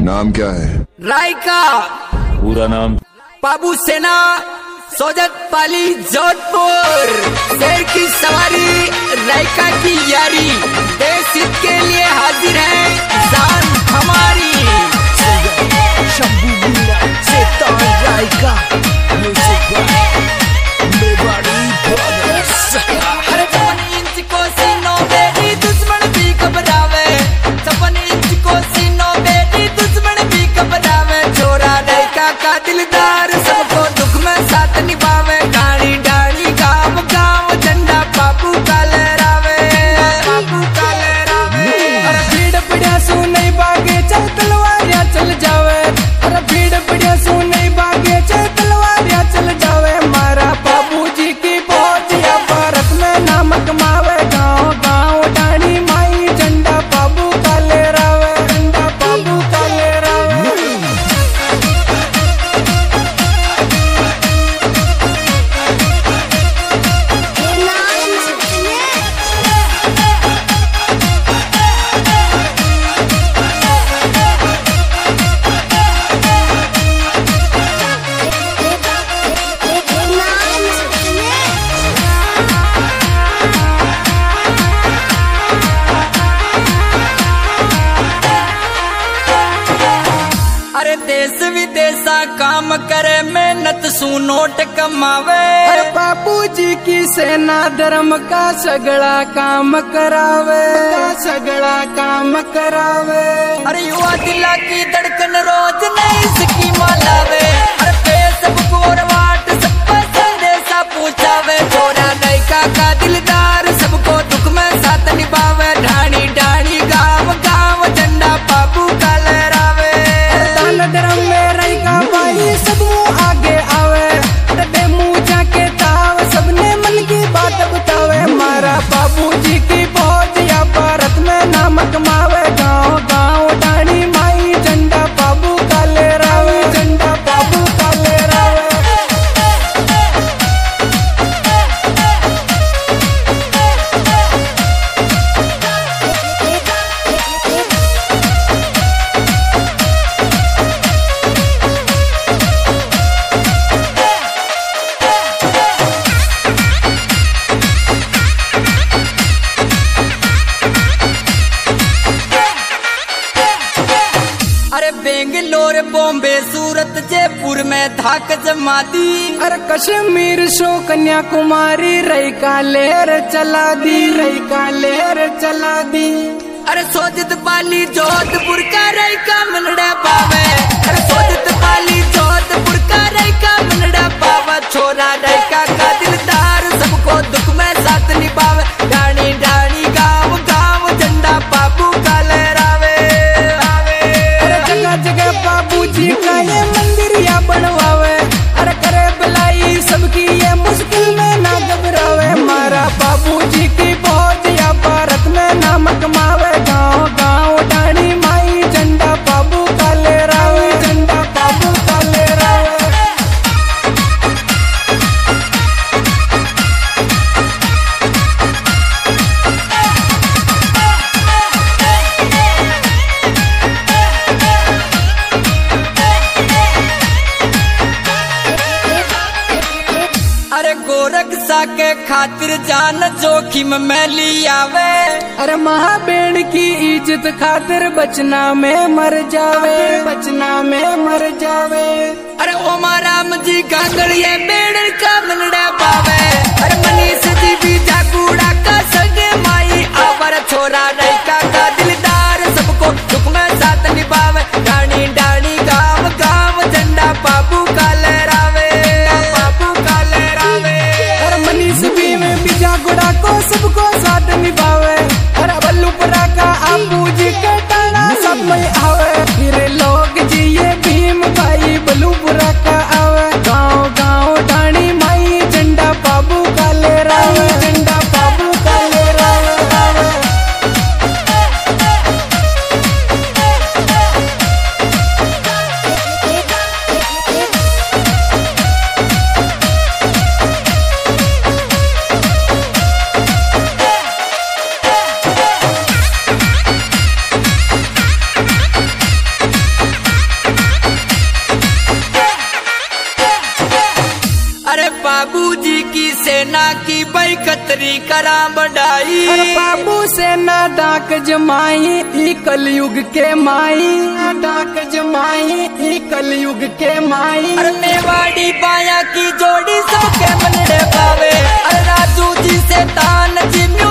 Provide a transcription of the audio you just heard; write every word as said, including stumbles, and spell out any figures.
नाम क्या है? रायका। पूरा नाम? बाबू सेना, सोजत पाली, जोधपुर। शेर की सवारी, रायका की यारी, देश हित के लिए हाजिर है जान हमारी। शंभू मीरा से तान रायका, म्यूजिक बाय मेवाड़ी ब्रदर्स। हर छप्पन इंच को सीनों बेटी दुश्मन भी घबरावे, छप्पन इंच को सीनों बेटी दुश्मन भी घबरावे। छोरा रायका का दिलदार सबको दुख में साथ निभावे। डाणी डाणी गाँव गाँव झंडा बाबू का लहरावे, बाबू का लहरावे। अरे भीड़ पड़िया सू नहीं भागे चल तलवारिया चल जावे। अरे भीड़ पड़िया सू नहीं भागे चल तलवारिया चल जावे। मारा बाबूजी की फौज या भारत में नाम कमावे। गाँव गाँव डाणी माई झंडा बाबू का लहरावे, झंडा बाबू का लहरावे। अरे देश विदेशा काम करे मेहनत सू नोट कमावे। अरे बापूजी की सेना धर्म का सगड़ा काम करावे, का सगड़ा काम करावे। अरे युवा दिला की धड़कन रोज नई स्कीम लावे। अरे फेसबुक और व्हाट्सएप पर संदेशा पूछावे। छोरा रायका का दिलदार सबको दुख में साथ निभावे। ढाणी ढाणी गाँव गाँव झंडा बाबू का लहरावे। दान धर्म में रायका भाई सब आगे आवे। डबे मुँह जाके ताव सबने मन की बात बतावे। मारा बाबूजी की फौज या भारत में नाम कमावे। गाँव गाँव डाणी माई झंडा बाबू का लहरावे, झंडा बाबू का लहरावे। अरे बेंगलोर बॉम्बे सूरत जयपुर में धाक जमा दी। अरे कश्मीर शो कन्याकुमारी रायका लहर चला दी, रायका लहर चला दी। अरे सोजत पाली जोधपुर का रायका मनड़ा पावे। अरे सोजत पाली जोधपुर का रायका मनड़ा पावा। छोरा रायका का दिलदार सबको दुख में साथ निभावे। डाणी डाणी गाँव गाँव झंडा बाबू का लहरावे। अरे जगह जगह बाबूजी का ये मंदिर या बनवावे। अरे करे भलाई सबकी ये मुश्किल में ना घबरावे। मारा बाबूजी की फौज या भारत में नाम कमावे। गाँव गाँव डाणी माई झंडा बाबू का लहरावे, झंडा बाबू का लहरावे। अरे गोरक्षा के खातिर जान जोखिम में ली आवे। अरे महाबेड़ की इज्जत खातिर बचना में मर जावे, बचना में मर जावे। अरे ओमा राम जी गागड़िए बेड़ का मनड़ा पावे। अरे मनीष जी भी जागूड़ा का सगे माई आवर। छोरा रायका का दिलदार सबको दुख में साथ निभावे। डाणी डाणी गाँव गाँव झंडा बाबू का लहरावे, बाबू का लहरावे। अरे मनीष भी में बीजा गुड़ा को सबको साथ निभावे। अरे बल्लूपुरा का आपूजी के टाणा सब में आवे। फिर लोग जी ये भीम भाई बल्लूपुरा का आवे। गाँव गाँव डाणी माई झंडा बाबू का लहरावे, झंडा बाबू का लहरावे। खतरी करा बढ़ाई। अरे बाबू से ना डाक जमाई ई कलयुग के माई, डाक जमाई ई कलयुग के माई। अरे मेवाड़ी बाया की जोड़ी सौ के मनड़े पावे। अरे राजू जी से तान जी